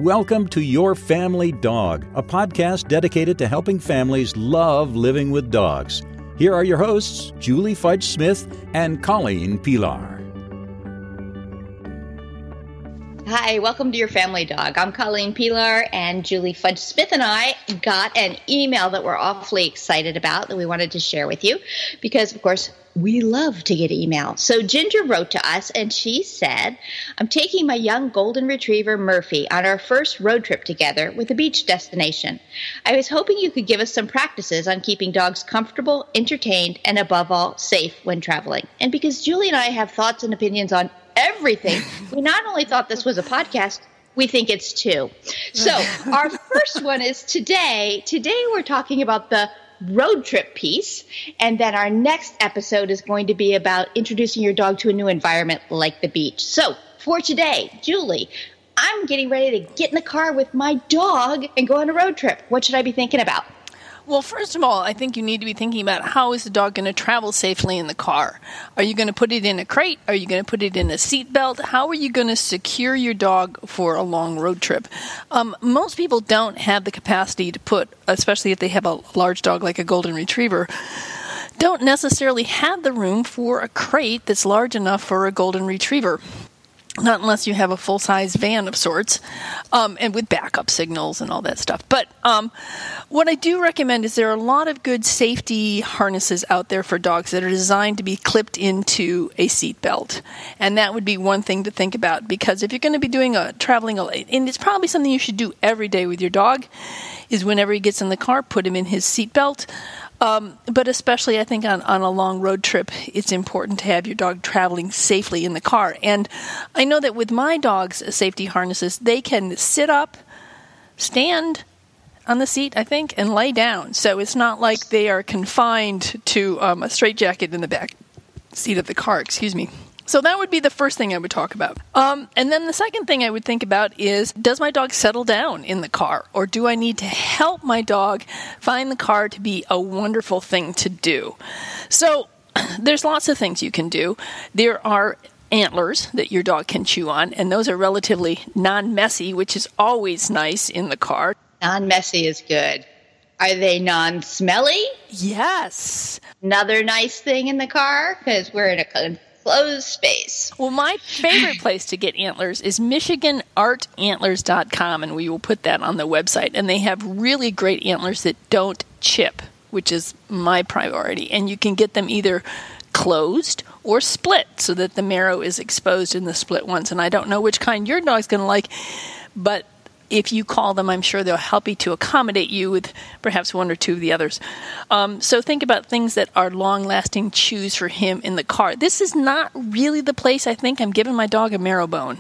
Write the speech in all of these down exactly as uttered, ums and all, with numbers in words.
welcome to Your Family Dog, a podcast dedicated to helping families love living with dogs. Here are your hosts, Julie Fudge Smith and Colleen Pilar. Hi, welcome to Your Family Dog. I'm Colleen Pilar, and Julie Fudge Smith and I got an email that we're awfully excited about that we wanted to share with you because, of course, we love to get email. So Ginger wrote to us, and she said, I'm taking my young golden retriever, Murphy, on our first road trip together with a beach destination. I was hoping you could give us some practices on keeping dogs comfortable, entertained, and above all, safe when traveling. And because Julie and I have thoughts and opinions on everything, we not only thought this was a podcast, we think it's two. So our first one is today. Today we're talking about the road trip piece, and then our next episode is going to be about introducing your dog to a new environment like the beach. So for today, Julie, I'm getting ready to get in the car with my dog and go on a road trip. What should I be thinking about? Well, first of all, I think you need to be thinking about how is the dog going to travel safely in the car. Are you going to put it in a crate? Are you going to put it in a seat belt? How are you going to secure your dog for a long road trip? Um, most people don't have the capacity to put, especially if they have a large dog like a golden retriever, don't necessarily have the room for a crate that's large enough for a golden retriever. Not unless you have a full-size van of sorts, um, and with backup signals and all that stuff. But um, what I do recommend is there are a lot of good safety harnesses out there for dogs that are designed to be clipped into a seat belt. And that would be one thing to think about, because if you're going to be doing a traveling, and it's probably something you should do every day with your dog, is whenever he gets in the car, put him in his seat belt. Um, but especially, I think, on, on a long road trip, it's important to have your dog traveling safely in the car. And I know that with my dog's safety harnesses, they can sit up, stand on the seat, I think, and lay down. So it's not like they are confined to um, a straitjacket in the back seat of the car, excuse me. So that would be the first thing I would talk about. Um, and then the second thing I would think about is, does my dog settle down in the car? Or do I need to help my dog find the car to be a wonderful thing to do? So there's lots of things you can do. There are antlers that your dog can chew on, and those are relatively non-messy, which is always nice in the car. Non-messy is good. Are they non-smelly? Yes. Another nice thing in the car, because we're in a closed space. Well, my favorite place to get antlers is Michigan Art Antlers dot com, and we will put that on the website. And they have really great antlers that don't chip, which is my priority. And you can get them either closed or split so that the marrow is exposed in the split ones. And I don't know which kind your dog's going to like, but if you call them, I'm sure they'll help you to accommodate you with perhaps one or two of the others. Um, so think about things that are long-lasting chews for him in the car. This is not really the place I think I'm giving my dog a marrow bone.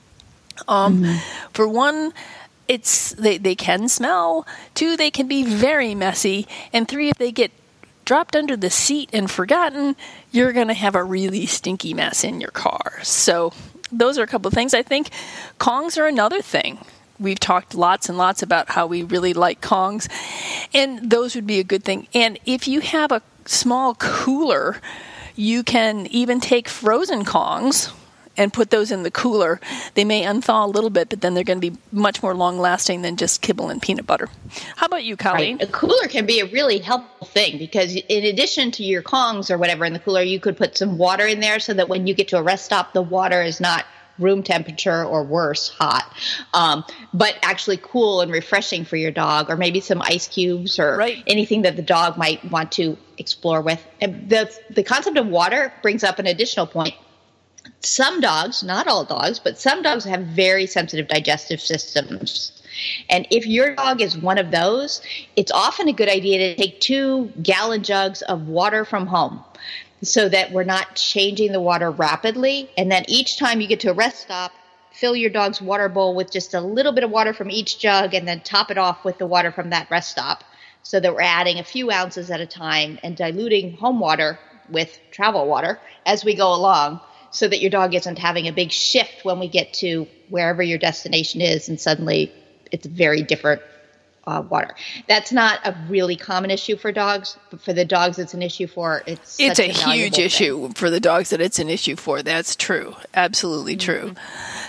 Um, mm-hmm. For one, it's they, they can smell. Two, they can be very messy. And three, if they get dropped under the seat and forgotten, you're going to have a really stinky mess in your car. So those are a couple of things. I think Kongs are another thing. We've talked lots and lots about how we really like Kongs, and those would be a good thing. And if you have a small cooler, you can even take frozen Kongs and put those in the cooler. They may unthaw a little bit, but then they're going to be much more long-lasting than just kibble and peanut butter. How about you, Colleen? Right. A cooler can be a really helpful thing because in addition to your Kongs or whatever in the cooler, you could put some water in there so that when you get to a rest stop, the water is not room temperature or worse, hot, um, but actually cool and refreshing for your dog, or maybe some ice cubes or right. anything that the dog might want to explore with. And the, the concept of water brings up an additional point. Some dogs, not all dogs, but some dogs have very sensitive digestive systems. And if your dog is one of those, it's often a good idea to take two gallon jugs of water from home, so that we're not changing the water rapidly. And then each time you get to a rest stop, fill your dog's water bowl with just a little bit of water from each jug and then top it off with the water from that rest stop so that we're adding a few ounces at a time and diluting home water with travel water as we go along so that your dog isn't having a big shift when we get to wherever your destination is and suddenly it's very different uh, water. That's not a really common issue for dogs, but for the dogs it's an issue for. It's It's such a a huge issue thing. for the dogs that it's an issue for. That's true. Absolutely true. Mm-hmm.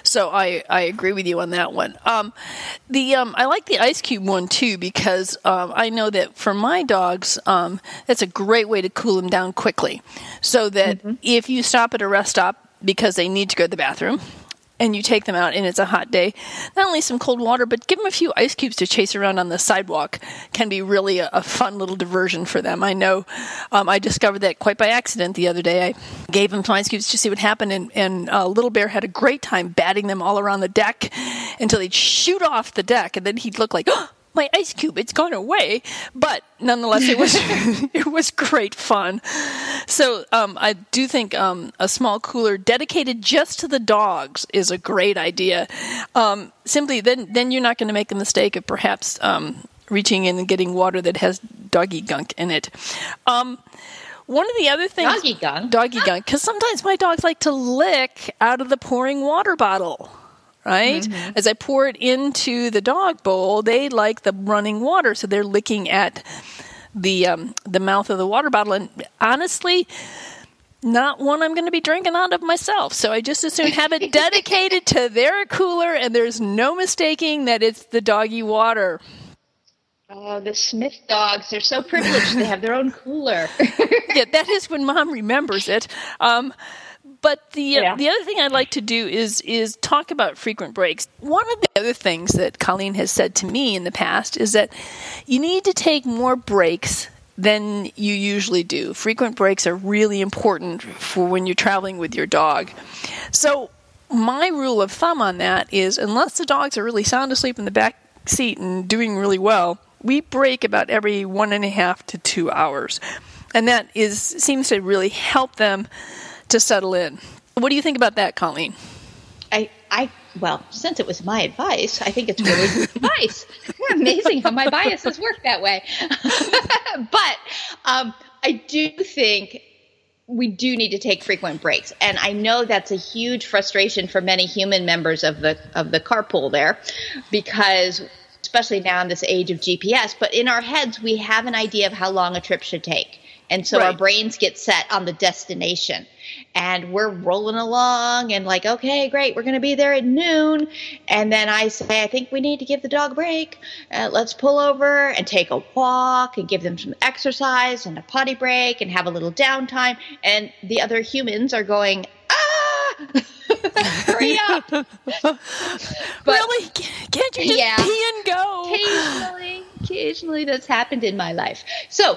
So I, I agree with you on that one. Um, the um, I like the ice cube one too because um, I know that for my dogs, um, that's a great way to cool them down quickly. So that mm-hmm. if you stop at a rest stop because they need to go to the bathroom, and you take them out and it's a hot day, not only some cold water, but give them a few ice cubes to chase around on the sidewalk can be really a, a fun little diversion for them. I know um, I discovered that quite by accident the other day. I gave them some ice cubes to see what happened, and, and uh, Little Bear had a great time batting them all around the deck until he'd shoot off the deck, and then he'd look like, oh, my ice cube, it's gone away. But nonetheless, it was it was great fun. So um, I do think um, a small cooler dedicated just to the dogs is a great idea. Um, simply, then then you're not going to make the mistake of perhaps um, reaching in and getting water that has doggy gunk in it. Um, One of the other things... Doggy gunk? Doggy gunk. Because sometimes my dogs like to lick out of the pouring water bottle. Right? Mm-hmm. As I pour it into the dog bowl, they like the running water, so they're licking at the um, the mouth of the water bottle. And honestly, not one I'm going to be drinking out of myself. So I just as soon have it dedicated to their cooler, and there's no mistaking that it's the doggy water. Oh, the Smith dogs, they're so privileged. They have their own cooler. Yeah, that is when Mom remembers it. Um But the uh, yeah. the other thing I'd like to do is is talk about frequent breaks. One of the other things that Colleen has said to me in the past is that you need to take more breaks than you usually do. Frequent breaks are really important for when you're traveling with your dog. So my rule of thumb on that is unless the dogs are really sound asleep in the back seat and doing really well, we break about every one and a half to two hours. And that is seems to really help them to settle in. What do you think about that, Colleen? I, I, well, since it was my advice, I think it's really good advice. Amazing how my biases work that way. But um, I do think we do need to take frequent breaks, and I know that's a huge frustration for many human members of the of the carpool there, because especially now in this age of G P S. But in our heads, we have an idea of how long a trip should take, and so right. our brains get set on the destination. And we're rolling along and like, okay, great, we're going to be there at noon. And then I say, I think we need to give the dog a break. Uh, let's pull over and take a walk and give them some exercise and a potty break and have a little downtime. And the other humans are going, ah, hurry up. But, really? Can't you just yeah, pee and go? Occasionally. Occasionally that's happened in my life. So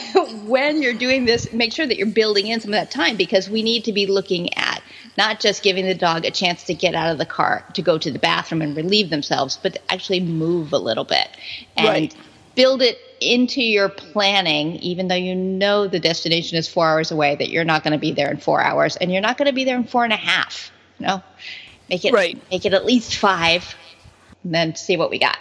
when you're doing this, make sure that you're building in some of that time, because we need to be looking at not just giving the dog a chance to get out of the car to go to the bathroom and relieve themselves, but to actually move a little bit and right. build it into your planning, even though you know the destination is four hours away, that you're not going to be there in four hours and you're not going to be there in four and a half. You know, make it, right. make it at least five and then see what we got.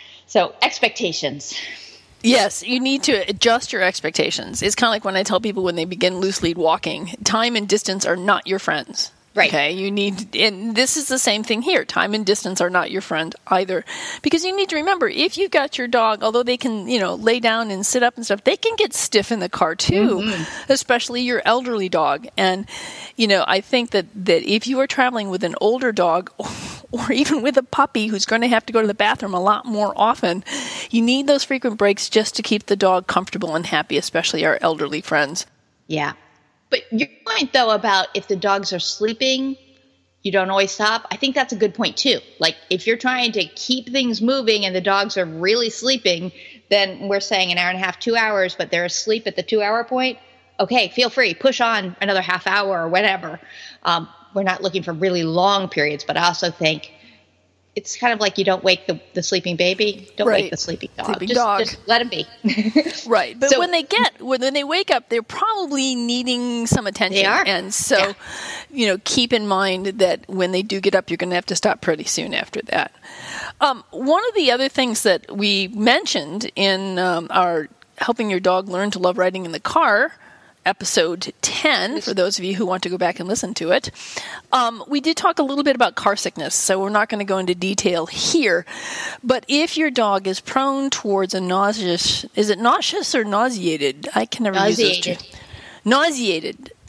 So expectations. Yes, you need to adjust your expectations. It's kind of like when I tell people when they begin loose lead walking, time and distance are not your friends. Right. Okay, you need, and this is the same thing here. Time and distance are not your friend either, because you need to remember, if you've got your dog, although they can, you know, lay down and sit up and stuff, they can get stiff in the car too, mm-hmm. especially your elderly dog. And, you know, I think that, that if you are traveling with an older dog, or even with a puppy who's going to have to go to the bathroom a lot more often, you need those frequent breaks just to keep the dog comfortable and happy, especially our elderly friends. Yeah. But your point, though, about if the dogs are sleeping, you don't always stop, I think that's a good point, too. Like, if you're trying to keep things moving and the dogs are really sleeping, then we're saying an hour and a half, two hours, but they're asleep at the two-hour point. Okay, feel free. Push on another half hour or whatever. Um, we're not looking for really long periods, but I also think it's kind of like you don't wake the, the sleeping baby. Don't right. wake the sleeping dog. Sleeping just, dog. just let him be. Right. But so, when they get, when they wake up, they're probably needing some attention. They are. And so, yeah. you know, keep in mind that when they do get up, you're going to have to stop pretty soon after that. Um, one of the other things that we mentioned in um, our Helping Your Dog Learn to Love Riding in the Car, episode ten, for those of you who want to go back and listen to it. Um, we did talk a little bit about car sickness, so we're not going to go into detail here. But if your dog is prone towards a nauseous, is it nauseous or nauseated? I can never nauseated. use those two. Nauseated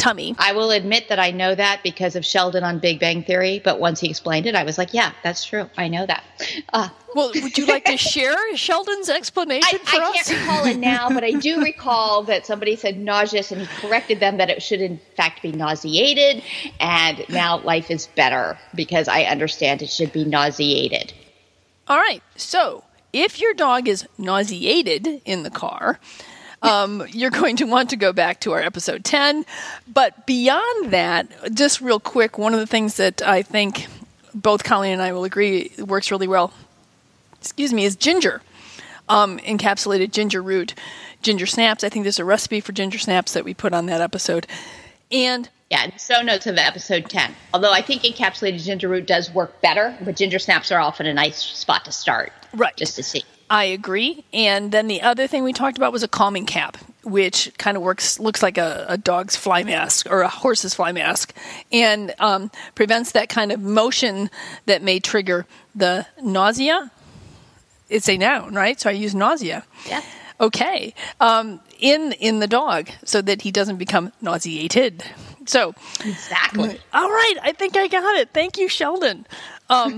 tummy. I will admit that I know that because of Sheldon on Big Bang Theory, but once he explained it, I was like, yeah, that's true. I know that. Uh, well, would you like to share Sheldon's explanation I, for I us? can't recall it now, but I do recall that somebody said nauseous, and he corrected them that it should in fact be nauseated, and now life is better because I understand it should be nauseated. All right. So if your dog is nauseated in the car, Um, you're going to want to go back to our episode ten. But beyond that, just real quick, one of the things that I think both Colleen and I will agree works really well, excuse me, is ginger. Um, encapsulated ginger root, ginger snaps. I think there's a recipe for ginger snaps that we put on that episode. And yeah, show notes of episode ten. Although I think encapsulated ginger root does work better, but ginger snaps are often a nice spot to start. Right. Just to see. I agree. And then the other thing we talked about was a calming cap, which kind of works, looks like a, a dog's fly mask or a horse's fly mask, and um, prevents that kind of motion that may trigger the nausea. It's a noun, right? So I use nausea. Yeah. Okay. Um, in in the dog, so that he doesn't become nauseated. So exactly. All right. I think I got it. Thank you, Sheldon. Um,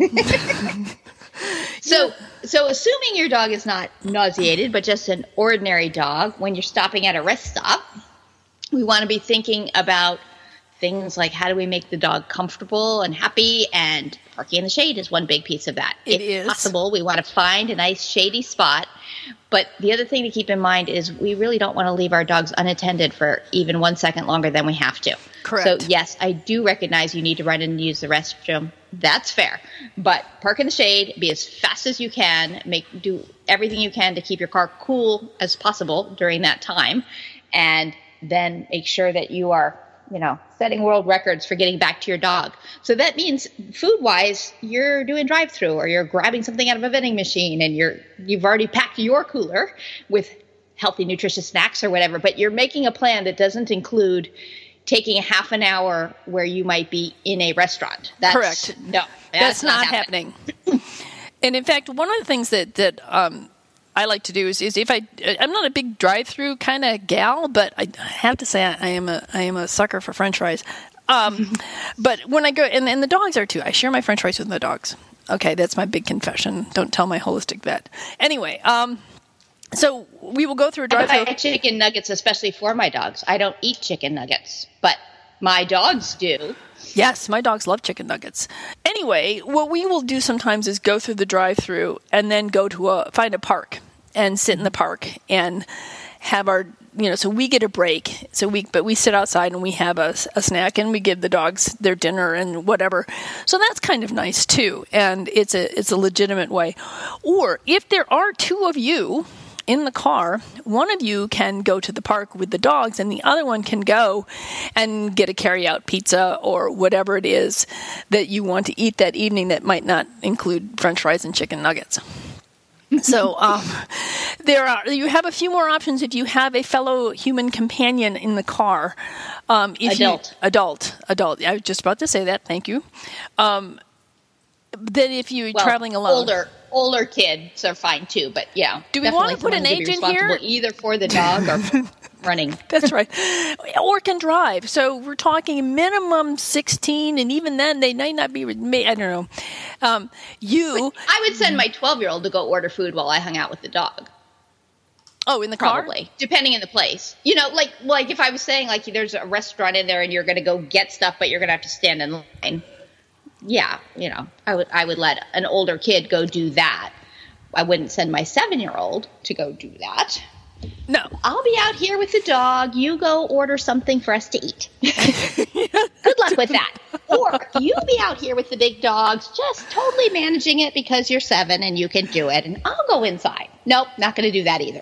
So, so assuming your dog is not nauseated, but just an ordinary dog, when you're stopping at a rest stop, we want to be thinking about things like how do we make the dog comfortable and happy, and parking in the shade is one big piece of that. It if is. possible, we want to find a nice shady spot. But the other thing to keep in mind is we really don't want to leave our dogs unattended for even one second longer than we have to. Correct. So, yes, I do recognize you need to run in and use the restroom. That's fair. But park in the shade, be as fast as you can, make do everything you can to keep your car cool as possible during that time, and then make sure that you are, you know, setting world records for getting back to your dog. So that means food-wise, you're doing drive-through, or you're grabbing something out of a vending machine, and you're you've already packed your cooler with healthy, nutritious snacks or whatever, but you're making a plan that doesn't include taking a half an hour where you might be in a restaurant. That's, Correct. No, that's, that's not, not happening. happening. And in fact, one of the things that that um, I like to do is, is if I I'm not a big drive-through kind of gal, but I have to say I, I am a I am a sucker for French fries. Um, but when I go, and, and the dogs are too. I share my French fries with the dogs. Okay, that's my big confession. Don't tell my holistic vet. Anyway, um, so we will go through a drive-through. I buy chicken nuggets, especially for my dogs. I don't eat chicken nuggets, but my dogs do. Yes, my dogs love chicken nuggets. Anyway, what we will do sometimes is go through the drive-through and then go to a find a park and sit in the park and have our, you know, so we get a break. So we, but we sit outside and we have a, a snack and we give the dogs their dinner and whatever. So that's kind of nice too, and it's a it's a legitimate way. Or if there are two of you in the car, one of you can go to the park with the dogs and the other one can go and get a carry-out pizza or whatever it is that you want to eat that evening that might not include French fries and chicken nuggets. So um, there are you have a few more options if you have a fellow human companion in the car. Um, if adult. You, adult. Adult. I was just about to say that. Thank you. Um, then if you're well, traveling alone. Older. Older kids are fine too, but yeah. Do we want to put an age in here? Either for the dog or for running. That's right. Or can drive. So we're talking minimum sixteen, and even then they might not be, I don't know. Um, you. But I would send my twelve-year-old to go order food while I hung out with the dog. Oh, in the car? Probably, depending on the place. You know, like like if I was saying like there's a restaurant in there and you're going to go get stuff, but you're going to have to stand in line. Yeah, you know, I would I would let an older kid go do that. I wouldn't send my seven-year-old to go do that. No. I'll be out here with the dog. You go order something for us to eat. Good luck with that. Or you be out here with the big dogs, just totally managing it because you're seven and you can do it. And I'll go inside. Nope, not going to do that either.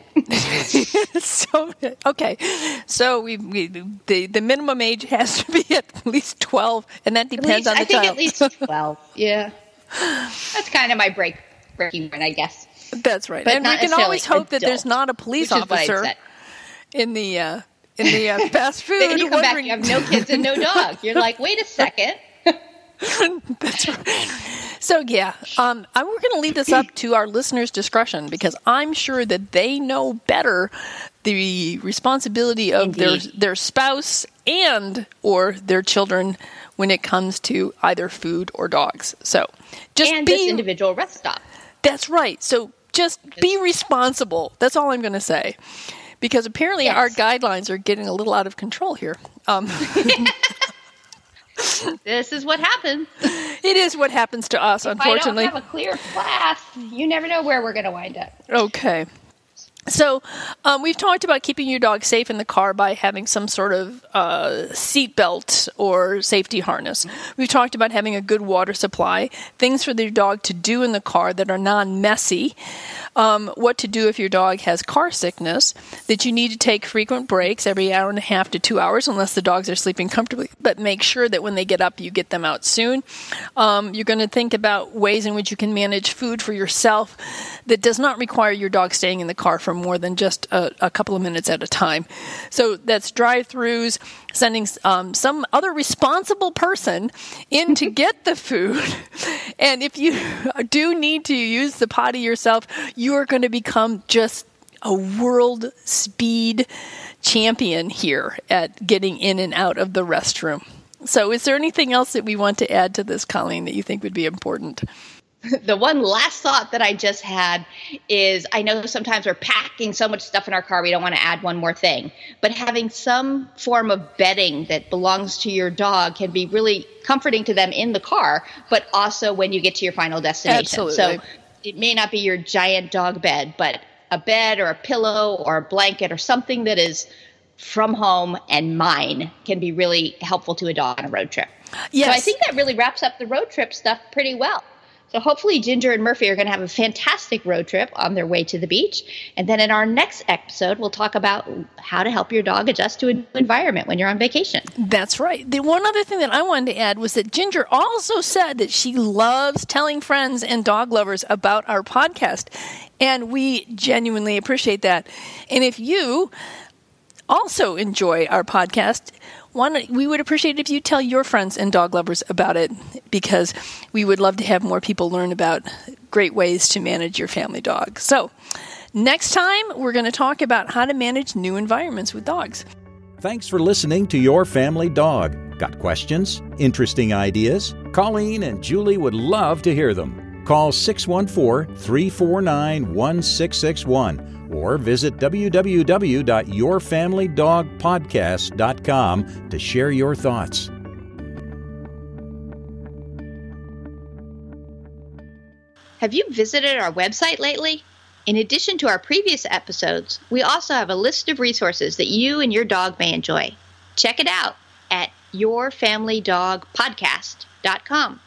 so okay, so we, we the the minimum age has to be at least twelve, and that depends least, on the I think child. at least twelve. Yeah, that's kind of my break breaking point, I guess. That's right, But and we can always hope that there's not a police officer in the uh, in the uh, fast food. Then you come wondering... back, you have no kids and no dog. You're like, wait a second. That's right. So, yeah, um, I, we're going to leave this up to our listeners' discretion because I'm sure that they know better the responsibility of their, their spouse and or their children when it comes to either food or dogs. So just and be, this individual rest stop. That's right. So just be responsible. That's all I'm going to say. Because apparently yes. our guidelines are getting a little out of control here. Um, this is what happens. It is what happens to us, if unfortunately. If I don't have a clear class, you never know where we're going to wind up. Okay. So um, we've talked about keeping your dog safe in the car by having some sort of uh, seat belt or safety harness. We've talked about having a good water supply, things for your dog to do in the car that are non-messy, um, what to do if your dog has car sickness, that you need to take frequent breaks every hour and a half to two hours unless the dogs are sleeping comfortably, but make sure that when they get up, you get them out soon. Um, you're going to think about ways in which you can manage food for yourself that does not require your dog staying in the car for more than just a, a couple of minutes at a time. So that's drive-thrus, sending um, some other responsible person in to get the food. And if you do need to use the potty yourself, you are going to become just a world speed champion here at getting in and out of the restroom. So is there anything else that we want to add to this, Colleen, that you think would be important? The one last thought that I just had is I know sometimes we're packing so much stuff in our car we don't want to add one more thing. But having some form of bedding that belongs to your dog can be really comforting to them in the car, but also when you get to your final destination. Absolutely. So it may not be your giant dog bed, but a bed or a pillow or a blanket or something that is from home and mine can be really helpful to a dog on a road trip. Yes. So I think that really wraps up the road trip stuff pretty well. So hopefully Ginger and Murphy are going to have a fantastic road trip on their way to the beach. And then in our next episode, we'll talk about how to help your dog adjust to a new environment when you're on vacation. That's right. The one other thing that I wanted to add was that Ginger also said that she loves telling friends and dog lovers about our podcast. And we genuinely appreciate that. And if you also enjoy our podcast, One, we would appreciate it if you tell your friends and dog lovers about it because we would love to have more people learn about great ways to manage your family dog. So next time, we're going to talk about how to manage new environments with dogs. Thanks for listening to Your Family Dog. Got questions? Interesting ideas? Colleen and Julie would love to hear them. Call six one four, three four nine, one six six one. Or visit w w w dot your family dog podcast dot com to share your thoughts. Have you visited our website lately? In addition to our previous episodes, we also have a list of resources that you and your dog may enjoy. Check it out at your family dog podcast dot com.